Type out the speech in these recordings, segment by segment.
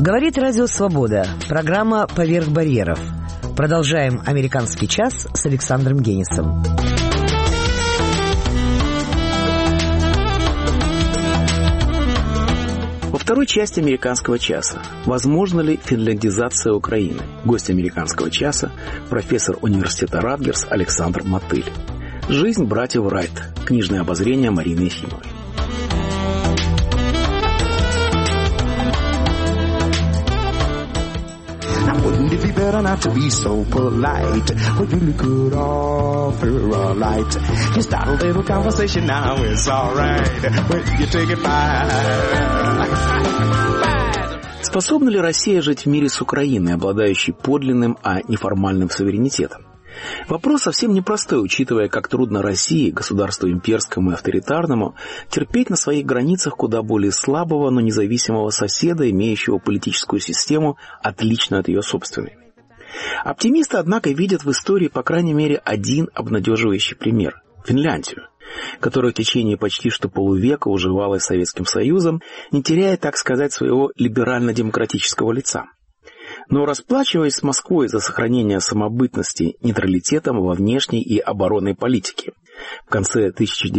Говорит Радио Свобода. Программа «Поверх барьеров». Продолжаем «Американский час» с Александром Генисом. Во второй части «Американского часа» возможна ли финляндизация Украины? Гость «Американского часа» – профессор университета Радгерс Александр Мотыль. Жизнь братьев Райт. Книжное обозрение Марины Ефимовой. Wouldn't it be better not to be so polite? Well, you look good offer a light. You start a little conversation now, it's alright. Well, you take it fine. Способна ли Россия жить в мире с Украиной, обладающей подлинным, а неформальным суверенитетом? Вопрос совсем непростой, учитывая, как трудно России, государству имперскому и авторитарному, терпеть на своих границах куда более слабого, но независимого соседа, имеющего политическую систему, отличную от ее собственной. Оптимисты, однако, видят в истории, по крайней мере, один обнадеживающий пример – Финляндию, которая в течение почти что полувека уживалась с Советским Союзом, не теряя, так сказать, своего либерально-демократического лица. Но расплачиваясь с Москвой за сохранение самобытности нейтралитетом во внешней и оборонной политике. В конце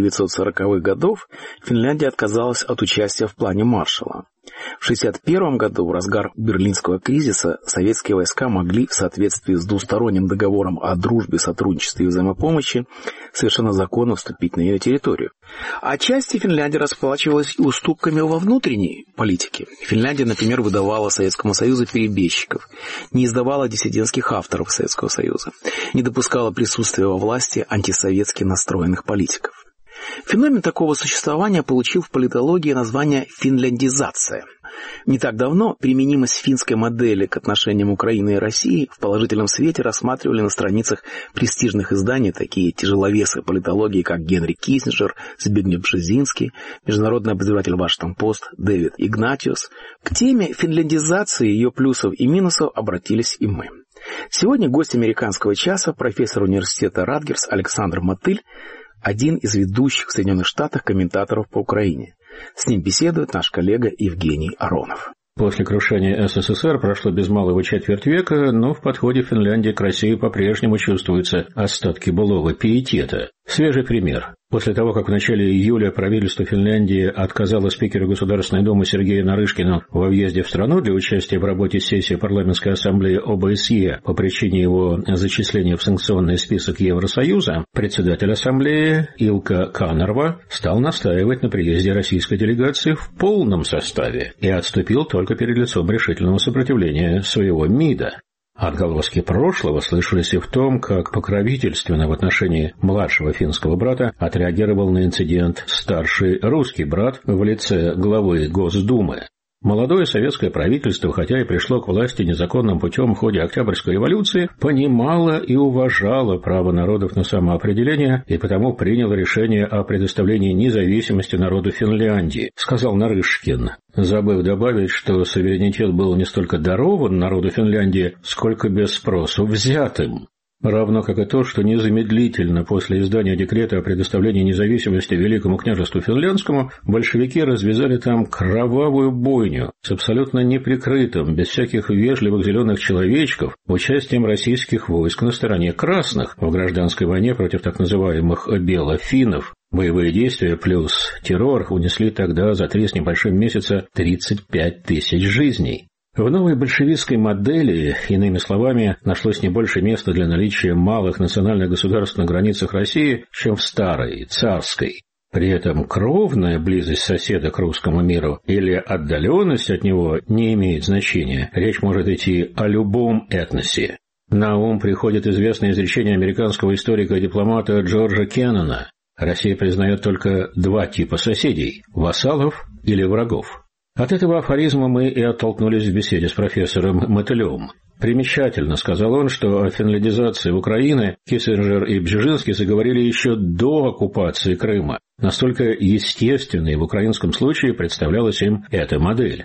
1940-х годов Финляндия отказалась от участия в плане Маршалла. В 1961 году, в разгар Берлинского кризиса, советские войска могли, в соответствии с двусторонним договором о дружбе, сотрудничестве и взаимопомощи, совершенно законно вступить на ее территорию. Отчасти Финляндия расплачивалась уступками во внутренней политике. Финляндия, например, выдавала Советскому Союзу перебежчиков, не издавала диссидентских авторов Советского Союза, не допускала присутствия во власти антисоветски настроенных политиков. Феномен такого существования получил в политологии название «финляндизация». Не так давно применимость финской модели к отношениям Украины и России в положительном свете рассматривали на страницах престижных изданий такие тяжеловесы политологии, как Генри Киссинджер, Збигнев Бжезинский, международный обозреватель Вашингтон-Пост Дэвид Игнатиус. К теме финляндизации, ее плюсов и минусов обратились и мы. Сегодня гость «Американского часа», профессор университета Радгерс Александр Мотыль, один из ведущих в Соединенных Штатах комментаторов по Украине. С ним беседует наш коллега Евгений Аронов. После крушения СССР прошло без малого четверть века, но в подходе Финляндии к России по-прежнему чувствуются остатки былого пиетета. Свежий пример. После того, как в начале июля правительство Финляндии отказало спикеру Государственной Думы Сергею Нарышкину во въезде в страну для участия в работе сессии парламентской ассамблеи ОБСЕ по причине его зачисления в санкционный список Евросоюза, председатель ассамблеи Илка Канарва стал настаивать на приезде российской делегации в полном составе и отступил только перед лицом решительного сопротивления своего МИДа. Отголоски прошлого слышались и в том, как покровительственно в отношении младшего финского брата отреагировал на инцидент старший русский брат в лице главы Госдумы. Молодое советское правительство, хотя и пришло к власти незаконным путем в ходе Октябрьской революции, понимало и уважало право народов на самоопределение и потому приняло решение о предоставлении независимости народу Финляндии, сказал Нарышкин, забыв добавить, что суверенитет был не столько дарован народу Финляндии, сколько без спросу взятым. Равно как и то, что незамедлительно после издания декрета о предоставлении независимости Великому княжеству Финляндскому большевики развязали там кровавую бойню с абсолютно неприкрытым, без всяких вежливых зеленых человечков, участием российских войск на стороне красных в гражданской войне против так называемых белофиннов. Боевые действия плюс террор унесли тогда за 3 с небольшим месяца 35 тысяч жизней. В новой большевистской модели, иными словами, нашлось не больше места для наличия малых национальных государств на границах России, чем в старой, царской. При этом кровная близость соседа к русскому миру или отдаленность от него не имеет значения. Речь может идти о любом этносе. На ум приходит известное изречение американского историка и дипломата Джорджа Кеннона. Россия признает только 2 типа соседей – вассалов или врагов. От этого афоризма мы и оттолкнулись в беседе с профессором Мотылем. Примечательно, сказал он, что о финляндизации Украины Киссинджер и Бжезинский заговорили еще до оккупации Крыма. Настолько естественной в украинском случае представлялась им эта модель.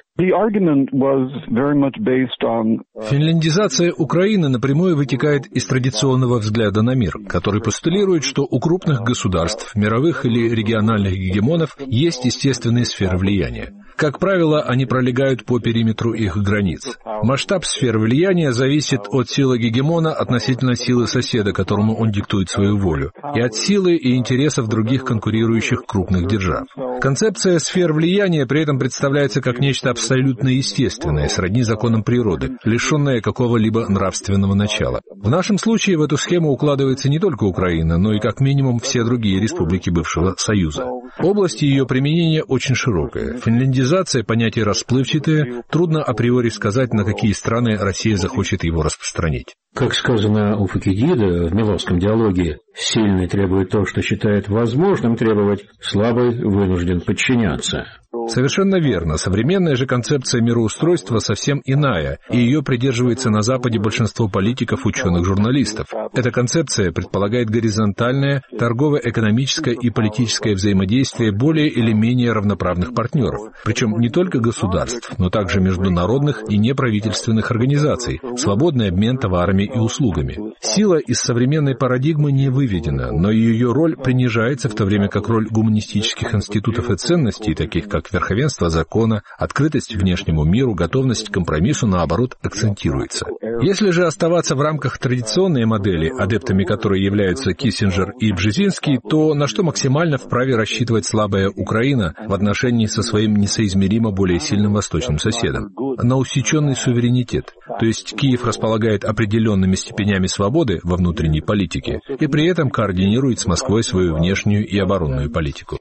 Финляндизация Украины напрямую вытекает из традиционного взгляда на мир, который постулирует, что у крупных государств, мировых или региональных гегемонов есть естественные сферы влияния. Как правило, они пролегают по периметру их границ. Масштаб сфер влияния зависит от силы гегемона относительно силы соседа, которому он диктует свою волю, и от силы и интересов других конкурирующих крупных держав. Концепция сфер влияния при этом представляется как нечто абсолютно естественное, сродни законам природы, лишенное какого-либо нравственного начала. В нашем случае в эту схему укладывается не только Украина, но и как минимум все другие республики бывшего Союза. Область ее применения очень широкая. Финляндизация — понятие расплывчатое, трудно априори сказать, на какие страны Россия захочет его распространить. Как сказано у Фукидида в Миловском диалоге, сильный требует то, что считает возможным требовать, слабый вынужден подчиняться. Совершенно верно. Современная же концепция мироустройства совсем иная, и ее придерживается на Западе большинство политиков, ученых, журналистов. Эта концепция предполагает горизонтальное, торгово-экономическое и политическое взаимодействие более или менее равноправных партнеров, причем не только государств, но также международных и неправительственных организаций, свободный обмен товарами и услугами. Сила из современной парадигмы не выведена, но ее роль принижается, в то время как роль гуманистических институтов и ценностей, таких как верховенство закона, открытость внешнему миру, готовность к компромиссу, наоборот, акцентируется. Если же оставаться в рамках традиционной модели, адептами которой являются Киссинджер и Бжезинский, то на что максимально вправе рассчитывать слабая Украина в отношении со своим несоизмеримо более сильным восточным соседом? На усеченный суверенитет, то есть Киев располагает определенными степенями свободы во внутренней политике и при этом координирует с Москвой свою внешнюю и оборонную политику.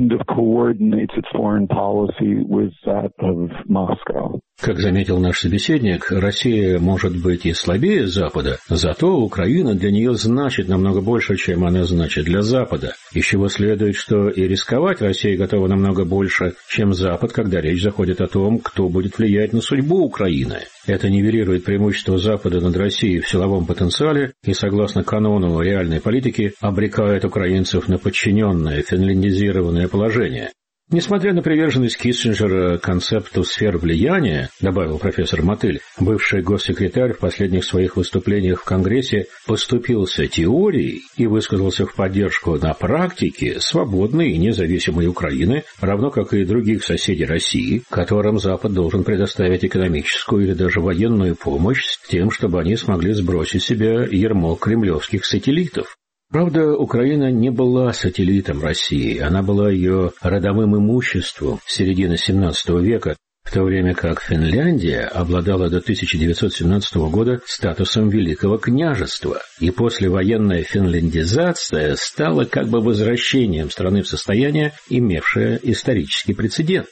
Как заметил наш собеседник, Россия может быть и слабее Запада, зато Украина для нее значит намного больше, чем она значит для Запада, из чего следует, что и рисковать Россия готова намного больше, чем Запад, когда речь заходит о том, кто будет влиять на судьбу Украины. Это нивелирует преимущество Запада над Россией в силовом потенциале и, согласно канону реальной политики, обрекает украинцев на подчиненное, финляндизированное положение. Несмотря на приверженность Киссинджера концепту сфер влияния, добавил профессор Мотыль, бывший госсекретарь в последних своих выступлениях в Конгрессе поступился теорией и высказался в поддержку на практике свободной и независимой Украины, равно как и других соседей России, которым Запад должен предоставить экономическую или даже военную помощь с тем, чтобы они смогли сбросить с себя ярмо кремлевских сателлитов. Правда, Украина не была сателлитом России, она была ее родовым имуществом с середины XVII века, в то время как Финляндия обладала до 1917 года статусом Великого княжества, и послевоенная финляндизация стала как бы возвращением страны в состояние, имевшее исторический прецедент.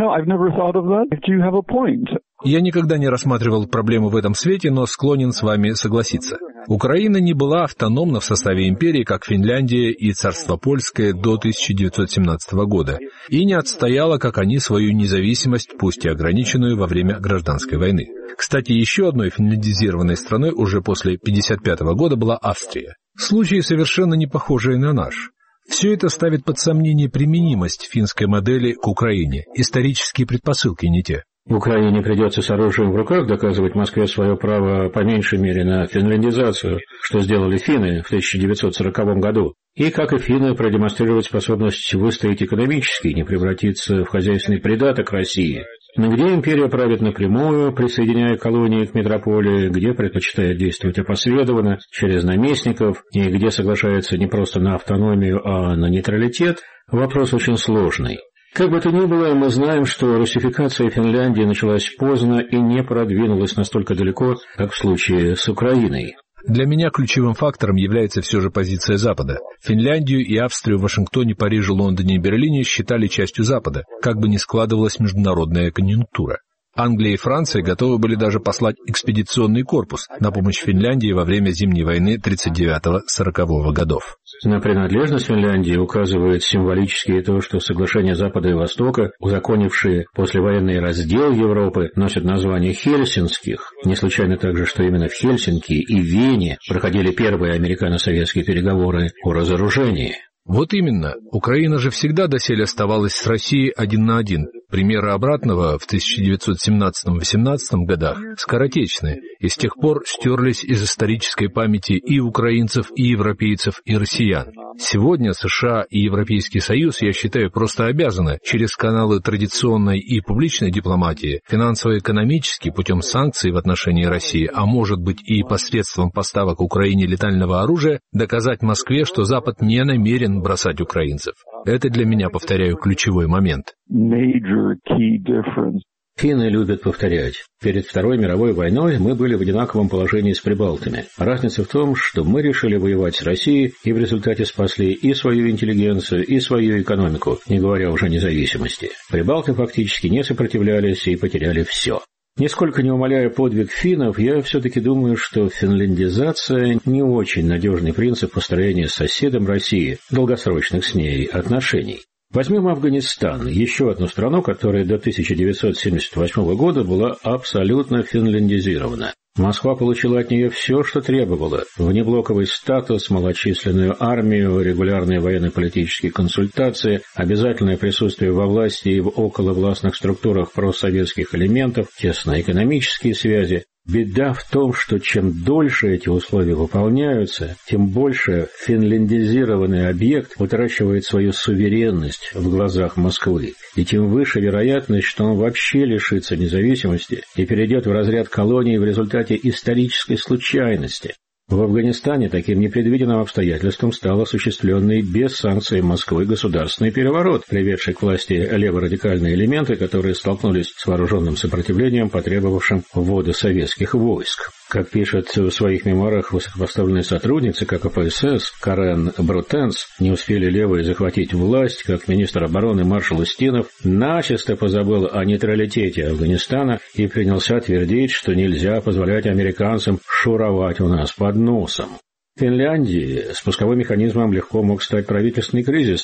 Я никогда не рассматривал проблему в этом свете, но склонен с вами согласиться. Украина не была автономна в составе империи, как Финляндия и Царство Польское до 1917 года, и не отстояла, как они, свою независимость, пусть и ограниченную, во время гражданской войны. Кстати, еще одной финляндизированной страной уже после 1955 года была Австрия. Случаи совершенно не похожие на наш. Все это ставит под сомнение применимость финской модели к Украине. Исторические предпосылки не те. В Украине придется с оружием в руках доказывать Москве свое право по меньшей мере на финляндизацию, что сделали финны в 1940 году. И, как и финны, продемонстрировать способность выстоять экономически и не превратиться в хозяйственный придаток России. Но где империя правит напрямую, присоединяя колонии к метрополии, где предпочитает действовать опосредованно, через наместников, и где соглашается не просто на автономию, а на нейтралитет, вопрос очень сложный. Как бы то ни было, мы знаем, что русификация Финляндии началась поздно и не продвинулась настолько далеко, как в случае с Украиной. Для меня ключевым фактором является все же позиция Запада. Финляндию и Австрию в Вашингтоне, Париже, Лондоне и Берлине считали частью Запада, как бы ни складывалась международная конъюнктура. Англия и Франция готовы были даже послать экспедиционный корпус на помощь Финляндии во время Зимней войны 1939-1940 годов. На принадлежность Финляндии указывает символически и то, что соглашения Запада и Востока, узаконившие послевоенный раздел Европы, носят название Хельсинских. Не случайно также, что именно в Хельсинки и Вене проходили первые американо-советские переговоры о разоружении. Вот именно. Украина же всегда доселе оставалась с Россией один на один. Примеры обратного в 1917-18 годах скоротечны и с тех пор стерлись из исторической памяти и украинцев, и европейцев, и россиян. Сегодня США и Европейский Союз, я считаю, просто обязаны через каналы традиционной и публичной дипломатии, финансово-экономически путем санкций в отношении России, а может быть и посредством поставок Украине летального оружия, доказать Москве, что Запад не намерен бросать украинцев. Это для меня, повторяю, ключевой момент. Финны любят повторять. Перед Второй мировой войной мы были в одинаковом положении с прибалтами. Разница в том, что мы решили воевать с Россией и в результате спасли и свою интеллигенцию, и свою экономику, не говоря уже о независимости. Прибалты фактически не сопротивлялись и потеряли все. Нисколько не умаляя подвиг финнов, я все-таки думаю, что финляндизация не очень надежный принцип построения с соседом России долгосрочных с ней отношений. Возьмем Афганистан, еще одну страну, которая до 1978 года была абсолютно финляндизирована. Москва получила от нее все, что требовала – внеблоковый статус, малочисленную армию, регулярные военно-политические консультации, обязательное присутствие во власти и в околовластных структурах проссоветских элементов, тесные экономические связи. Беда в том, что чем дольше эти условия выполняются, тем больше финляндизированный объект утрачивает свою суверенность в глазах Москвы, и тем выше вероятность, что он вообще лишится независимости и перейдет в разряд колонии в результате исторической случайности. В Афганистане таким непредвиденным обстоятельством стал осуществленный без санкций Москвы государственный переворот, приведший к власти леворадикальные элементы, которые столкнулись с вооруженным сопротивлением, потребовавшим ввода советских войск. Как пишет в своих мемуарах высокопоставленная сотрудница КПСС Карен Брутенс, не успели левые захватить власть, как министр обороны маршал Устинов начисто позабыл о нейтралитете Афганистана и принялся твердить, что нельзя позволять американцам шуровать у нас под носом. В Финляндии спусковым механизмом легко мог стать правительственный кризис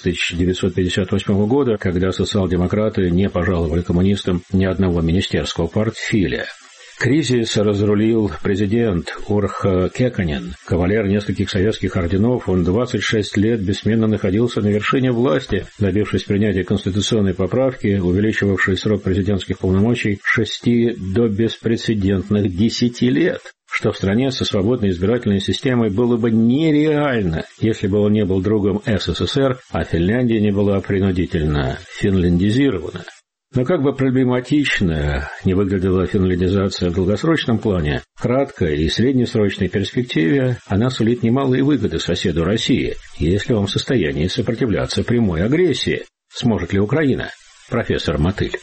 1958 года, когда социал-демократы не пожаловали коммунистам ни одного министерского портфеля. Кризис разрулил президент Урho Кекконен, кавалер нескольких советских орденов. Он 26 лет бессменно находился на вершине власти, добившись принятия конституционной поправки, увеличивавшей срок президентских полномочий с 6 до беспрецедентных 10 лет, что в стране со свободной избирательной системой было бы нереально, если бы он не был другом СССР, а Финляндия не была принудительно финляндизирована. Но как бы проблематично не выглядела финляндизация в долгосрочном плане, в краткой и среднесрочной перспективе она сулит немалые выгоды соседу России, если он в состоянии сопротивляться прямой агрессии. Сможет ли Украина? Профессор Мотыль.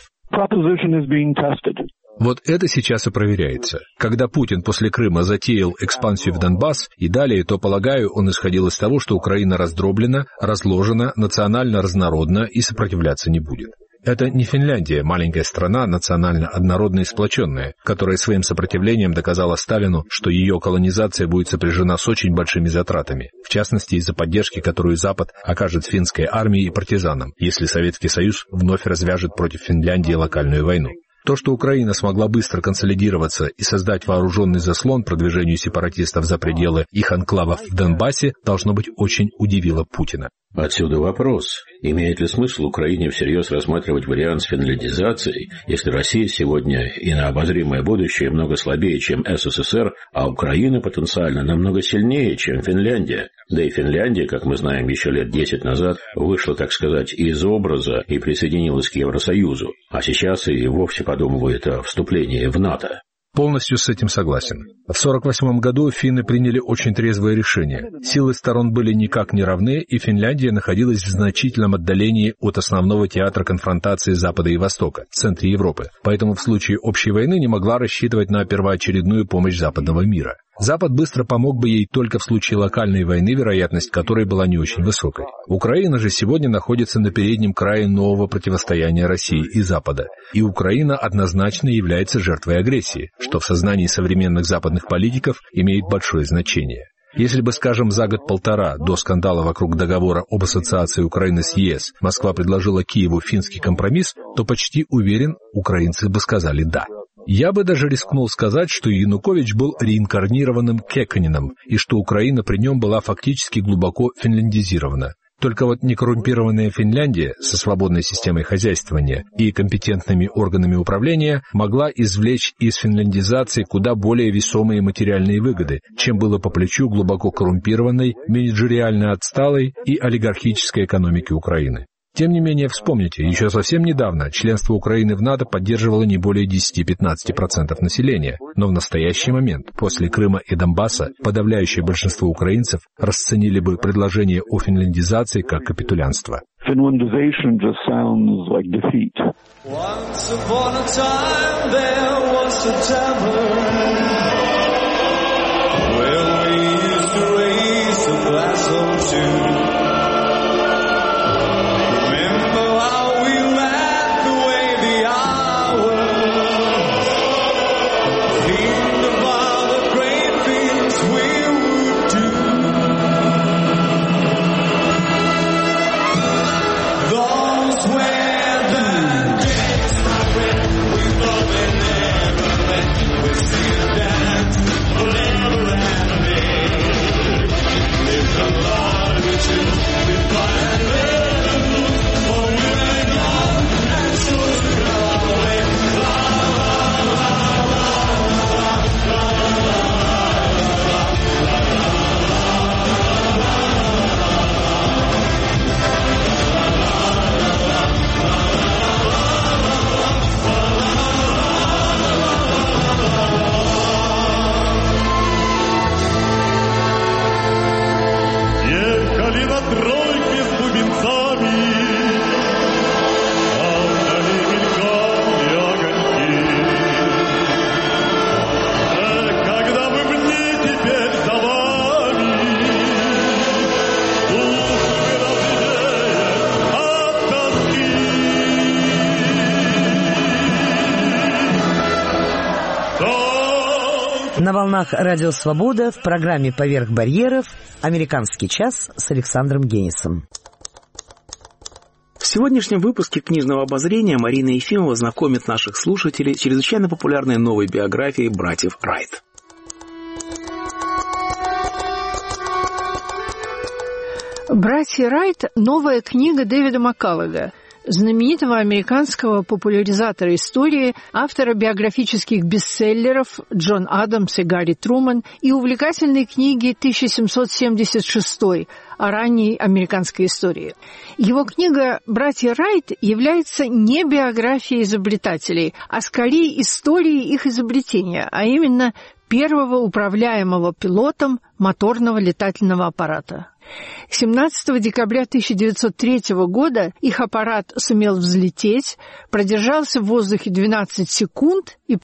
Вот это сейчас и проверяется. Когда Путин после Крыма затеял экспансию в Донбасс и далее, то, полагаю, он исходил из того, что Украина раздроблена, разложена, национально разнородна и сопротивляться не будет. Это не Финляндия, маленькая страна, национально однородная и сплоченная, которая своим сопротивлением доказала Сталину, что ее колонизация будет сопряжена с очень большими затратами, в частности из-за поддержки, которую Запад окажет финской армии и партизанам, если Советский Союз вновь развяжет против Финляндии локальную войну. То, что Украина смогла быстро консолидироваться и создать вооруженный заслон продвижению сепаратистов за пределы их анклавов в Донбассе, должно быть, очень удивило Путина. Отсюда вопрос, имеет ли смысл Украине всерьез рассматривать вариант с финляндизацией, если Россия сегодня и на обозримое будущее много слабее, чем СССР, а Украина потенциально намного сильнее, чем Финляндия. Да и Финляндия, как мы знаем, еще лет 10 назад вышла, так сказать, из образа и присоединилась к Евросоюзу, а сейчас и вовсе подумывает о вступлении в НАТО. Полностью с этим согласен. В 1948 году финны приняли очень трезвое решение. Силы сторон были никак не равны, и Финляндия находилась в значительном отдалении от основного театра конфронтации Запада и Востока, в центре Европы. Поэтому в случае общей войны не могла рассчитывать на первоочередную помощь западного мира. Запад быстро помог бы ей только в случае локальной войны, вероятность которой была не очень высокой. Украина же сегодня находится на переднем крае нового противостояния России и Запада. И Украина однозначно является жертвой агрессии, что в сознании современных западных политиков имеет большое значение. Если бы, скажем, за год-полтора до скандала вокруг договора об ассоциации Украины с ЕС Москва предложила Киеву финский компромисс, то почти уверен, украинцы бы сказали «да». Я бы даже рискнул сказать, что Янукович был реинкарнированным Кекконеном, и что Украина при нем была фактически глубоко финляндизирована. Только вот некоррумпированная Финляндия со свободной системой хозяйствования и компетентными органами управления могла извлечь из финляндизации куда более весомые материальные выгоды, чем было по плечу глубоко коррумпированной, менеджериально отсталой и олигархической экономики Украины. Тем не менее, вспомните, еще совсем недавно членство Украины в НАТО поддерживало не более 10-15% населения, но в настоящий момент, после Крыма и Донбасса, подавляющее большинство украинцев расценили бы предложение о финляндизации как капитулянство. Finlandization just sounds like defeat. Once upon a time there was a tavern where we used to raise a glass or two. На волнах Радио Свобода в программе «Поверх барьеров» «Американский час» с Александром Генисом. В сегодняшнем выпуске книжного обозрения Марина Ефимова знакомит наших слушателей с чрезвычайно популярной новой биографией братьев Райт. «Братья Райт» – новая книга Дэвида Маккаллога, знаменитого американского популяризатора истории, автора биографических бестселлеров «Джон Адамс» и «Гарри Труман» и увлекательной книги «1776» о ранней американской истории. Его книга «Братья Райт» является не биографией изобретателей, а скорее историей их изобретения, а именно первого управляемого пилотом моторного летательного аппарата. 17 декабря 1903 года их аппарат сумел взлететь, продержался в воздухе 12 секунд и